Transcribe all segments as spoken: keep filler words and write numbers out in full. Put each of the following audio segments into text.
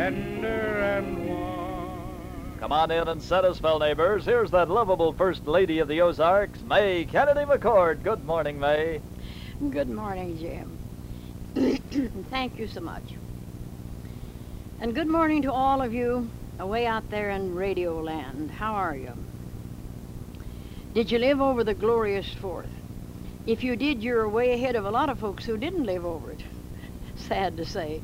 tender and warm. Come on in and set a spell, neighbors. Here's that lovable First Lady of the Ozarks, May Kennedy McCord. Good morning, May. Good morning, Jim. Thank you so much. And good morning to all of you away out there in Radio Land. How are you? Did you live over the glorious Fourth? If you did, you're way ahead of a lot of folks who didn't live over it. Sad to say.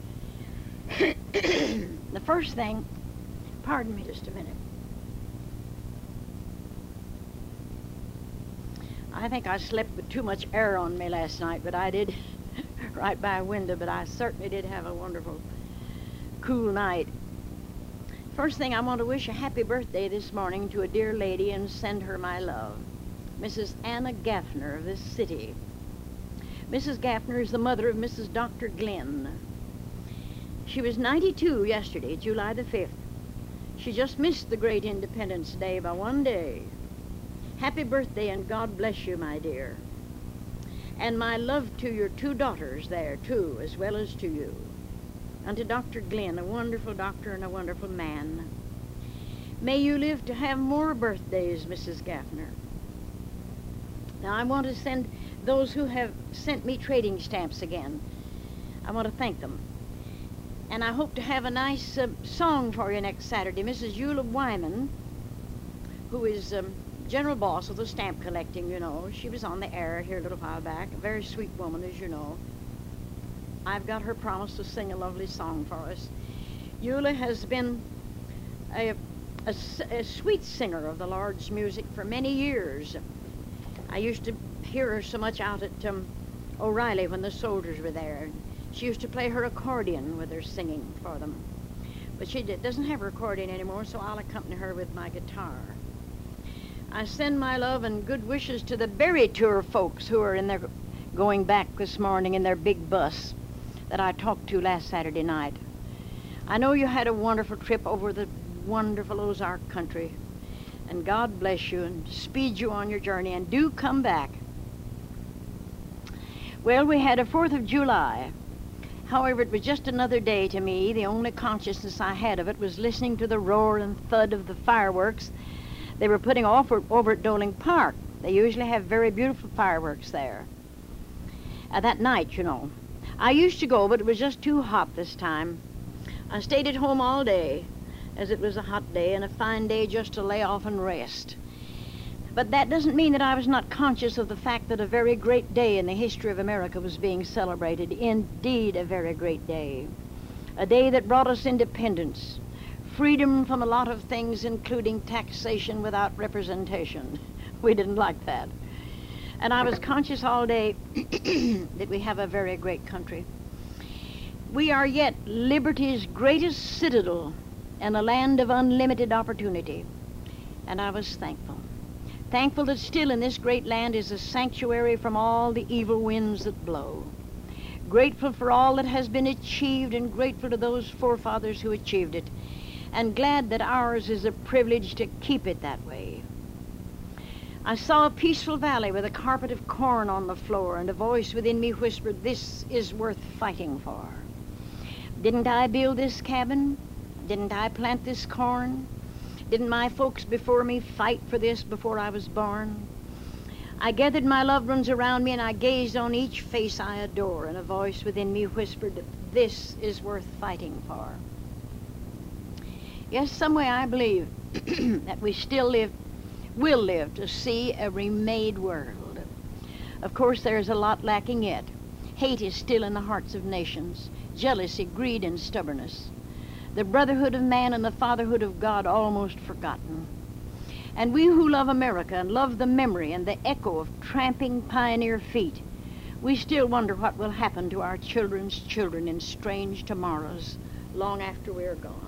The first thing, pardon me just a minute. I think I slept with too much air on me last night, but I did right by a window, but I certainly did have a wonderful, cool night. First thing, I want to wish a happy birthday this morning to a dear lady and send her my love. Missus Anna Gaffner of this city. Missus Gaffner is the mother of Missus Doctor Glenn. She was ninety-two yesterday, July the fifth. She just missed the great Independence Day by one day. Happy birthday and God bless you, my dear. And my love to your two daughters there, too, as well as to you. And to Doctor Glenn, a wonderful doctor and a wonderful man. May you live to have more birthdays, Missus Gaffner. Now, I want to send those who have sent me trading stamps again. I want to thank them. And I hope to have a nice uh, song for you next Saturday. Missus Eula Wyman, who is um, general boss of the stamp collecting, you know. She was on the air here a little while back. A very sweet woman, as you know. I've got her promise to sing a lovely song for us. Eula has been a, a, a sweet singer of the Lord's music for many years. I used to hear her so much out at um, O'Reilly when the soldiers were there. She used to play her accordion with her singing for them. But she did, doesn't have her accordion anymore, so I'll accompany her with my guitar. I send my love and good wishes to the Berry Tour folks who are in their going back this morning in their big bus that I talked to last Saturday night. I know you had a wonderful trip over the wonderful Ozark country. And God bless you and speed you on your journey, and do come back. Well, we had a fourth of July. However, it was just another day to me. The only consciousness I had of it was listening to the roar and thud of the fireworks they were putting off over at Doling Park. They usually have very beautiful fireworks there. Uh, that night, you know. I used to go, but it was just too hot this time. I stayed at home all day, as it was a hot day and a fine day just to lay off and rest. But that doesn't mean that I was not conscious of the fact that a very great day in the history of America was being celebrated. Indeed, a very great day. A day that brought us independence, freedom from a lot of things, including taxation without representation. We didn't like that. And I was conscious all day that we have a very great country. We are yet liberty's greatest citadel and a land of unlimited opportunity. And I was thankful. Thankful that still in this great land is a sanctuary from all the evil winds that blow. Grateful for all that has been achieved, and grateful to those forefathers who achieved it. And glad that ours is a privilege to keep it that way. I saw a peaceful valley with a carpet of corn on the floor, and a voice within me whispered, "This is worth fighting for." Didn't I build this cabin? Didn't I plant this corn? Didn't my folks before me fight for this before I was born? I gathered my loved ones around me, and I gazed on each face I adore, and a voice within me whispered, "This is worth fighting for." Yes, some way I believe that we still live, will live to see a remade world. Of course, there's a lot lacking yet. Hate is still in the hearts of nations, jealousy, greed, and stubbornness. The brotherhood of man and the fatherhood of God almost forgotten. And we who love America and love the memory and the echo of tramping pioneer feet, we still wonder what will happen to our children's children in strange tomorrows long after we are gone.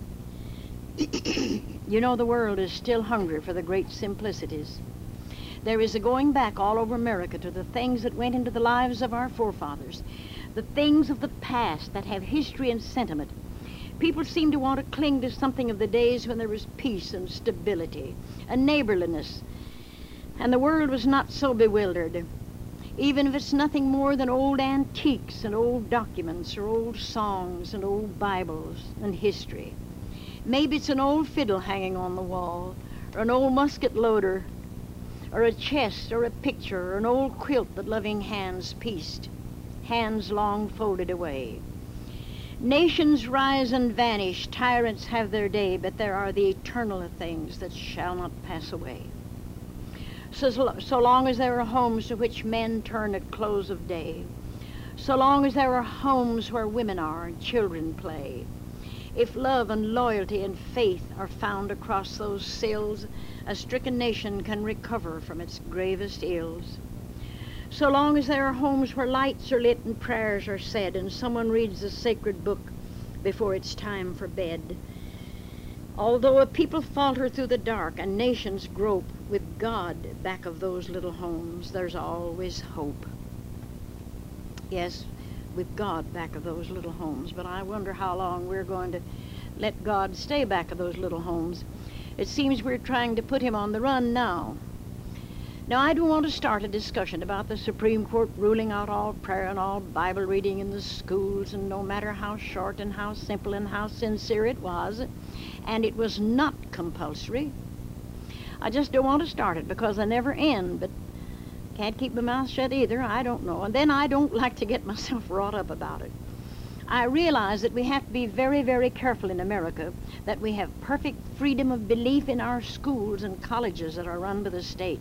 You know, the world is still hungry for the great simplicities. There is a going back all over America to the things that went into the lives of our forefathers, the things of the past that have history and sentiment. People seem to want to cling to something of the days when there was peace and stability and neighborliness, and the world was not so bewildered. even if it's nothing more than old antiques and old documents or old songs and old Bibles and history. Maybe it's an old fiddle hanging on the wall, or an old musket loader, or a chest, or a picture, or an old quilt that loving hands pieced, hands long folded away. Nations rise and vanish, tyrants have their day, but there are the eternal things that shall not pass away. So, so long as there are homes to which men turn at close of day, so long as there are homes where women are and children play, if love and loyalty and faith are found across those sills, a stricken nation can recover from its gravest ills. So long as there are homes where lights are lit and prayers are said and someone reads the sacred book before it's time for bed. Although a people falter through the dark and nations grope, with God back of those little homes, there's always hope. Yes, with God back of those little homes, but I wonder how long we're going to let God stay back of those little homes. It seems we're trying to put him on the run now. Now, I don't want to start a discussion about the Supreme Court ruling out all prayer and all Bible reading in the schools, and no matter how short and how simple and how sincere it was, and it was not compulsory. I just don't want to start it because they never end, but can't keep my mouth shut either. I don't know. And then I don't like to get myself wrought up about it. I realize that we have to be very, very careful in America that we have perfect freedom of belief in our schools and colleges that are run by the state,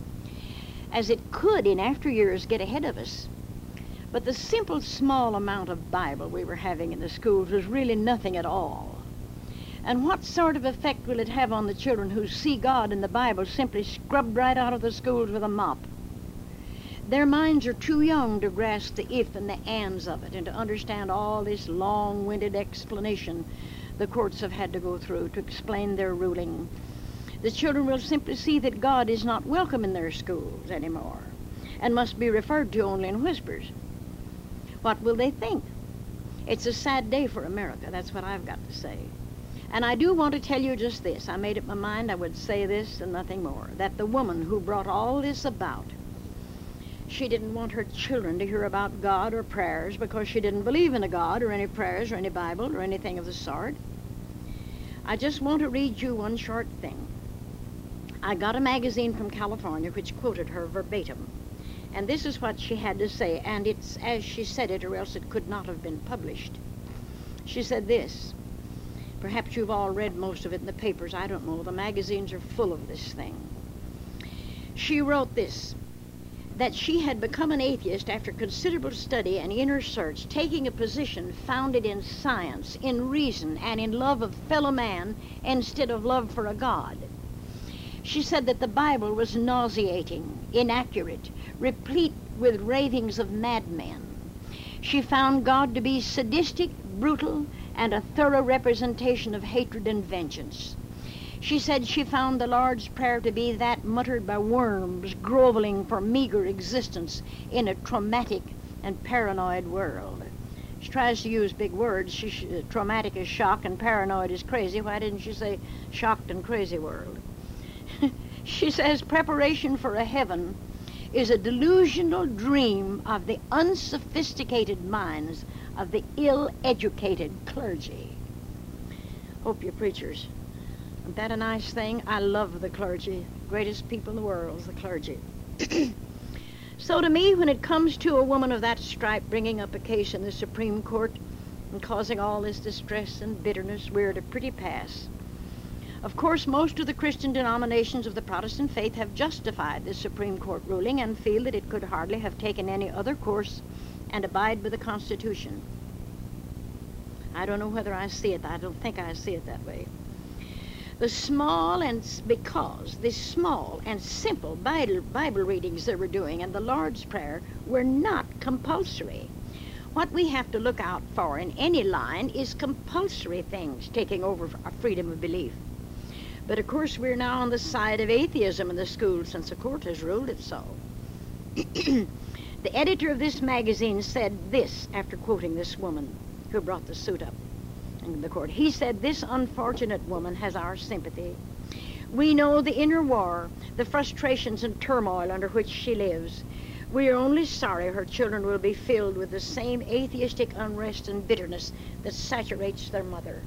as it could in after years get ahead of us. But the simple small amount of Bible we were having in the schools was really nothing at all. And what sort of effect will it have on the children who see God in the Bible simply scrubbed right out of the schools with a mop? Their minds are too young to grasp the if and the ands of it and to understand all this long-winded explanation the courts have had to go through to explain their ruling. The children will simply see that God is not welcome in their schools anymore and must be referred to only in whispers. What will they think? It's a sad day for America, that's what I've got to say. And I do want to tell you just this. I made up my mind I would say this and nothing more, that the woman who brought all this about, she didn't want her children to hear about God or prayers because she didn't believe in a God or any prayers or any Bible or anything of the sort. I just want to read you one short thing. I got a magazine from California which quoted her verbatim. And this is what she had to say, and it's as she said it or else it could not have been published. She said this. Perhaps you've all read most of it in the papers. I don't know. The magazines are full of this thing. She wrote this, that she had become an atheist after considerable study and inner search, taking a position founded in science, in reason, and in love of fellow man instead of love for a God. She said that the Bible was nauseating, inaccurate, replete with ravings of madmen. She found God to be sadistic, brutal, and a thorough representation of hatred and vengeance. She said she found the Lord's Prayer to be that muttered by worms groveling for meager existence in a traumatic and paranoid world. She tries to use big words. She sh traumatic is shock and paranoid is crazy. Why didn't she say shocked and crazy world? She says preparation for a heaven is a delusional dream of the unsophisticated minds of the ill-educated clergy. Hope you preachers. Isn't that a nice thing? I love the clergy. Greatest people in the world is the clergy. So to me, when it comes to a woman of that stripe bringing up a case in the Supreme Court and causing all this distress and bitterness, we're at a pretty pass. Of course, most of the Christian denominations of the Protestant faith have justified this Supreme Court ruling and feel that it could hardly have taken any other course and abide by the Constitution. I don't know whether I see it. I don't think I see it that way. The small and, because the small and simple Bible, Bible readings they were doing and the Lord's Prayer were not compulsory. What we have to look out for in any line is compulsory things taking over our freedom of belief. But of course we're now on the side of atheism in the schools since the court has ruled it so. The editor of this magazine said this after quoting this woman who brought the suit up in the court. He said, this unfortunate woman has our sympathy. We know the inner war, the frustrations and turmoil under which she lives. We are only sorry her children will be filled with the same atheistic unrest and bitterness that saturates their mother.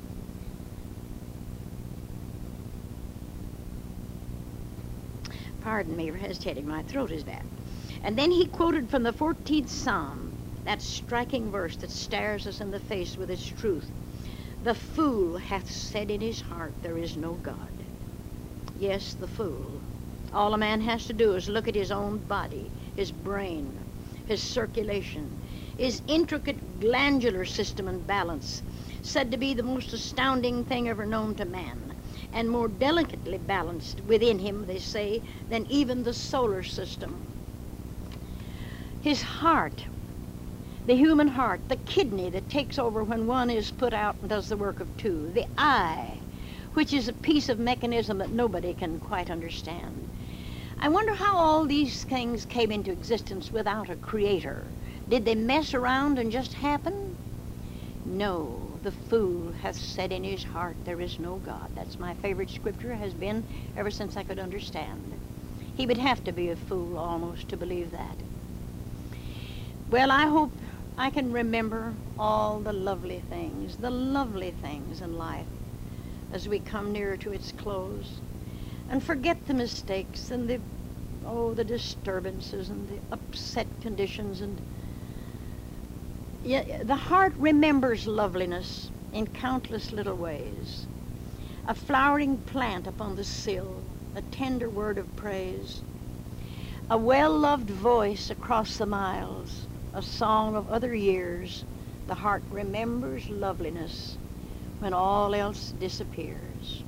Pardon me for hesitating. My throat is bad. And then he quoted from the fourteenth Psalm, that striking verse that stares us in the face with its truth. The fool hath said in his heart, there is no God. Yes, the fool. All a man has to do is look at his own body, his brain, his circulation, his intricate glandular system and balance, said to be the most astounding thing ever known to man, and more delicately balanced within him, they say, than even the solar system. His heart, the human heart, the kidney that takes over when one is put out and does the work of two, the eye, which is a piece of mechanism that nobody can quite understand. I wonder how all these things came into existence without a creator. Did they mess around and just happen? No, the fool hath said in his heart, there is no God. That's my favorite scripture, has been ever since I could understand. He would have to be a fool almost to believe that. Well, I hope I can remember all the lovely things, the lovely things in life as we come nearer to its close, and forget the mistakes and the, oh, the disturbances and the upset conditions. And yeah, the heart remembers loveliness in countless little ways. A flowering plant upon the sill, a tender word of praise, a well-loved voice across the miles, a song of other years. The heart remembers loveliness when all else disappears.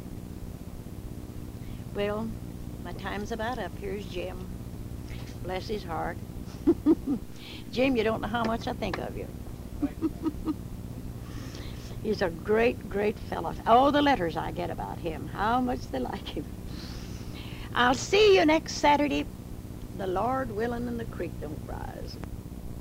Well, my time's about up. Here's Jim. Bless his heart. Jim, you don't know how much I think of you. He's a great, great fellow. Oh, the letters I get about him, how much they like him. I'll see you next Saturday, the Lord willing and the creek don't rise.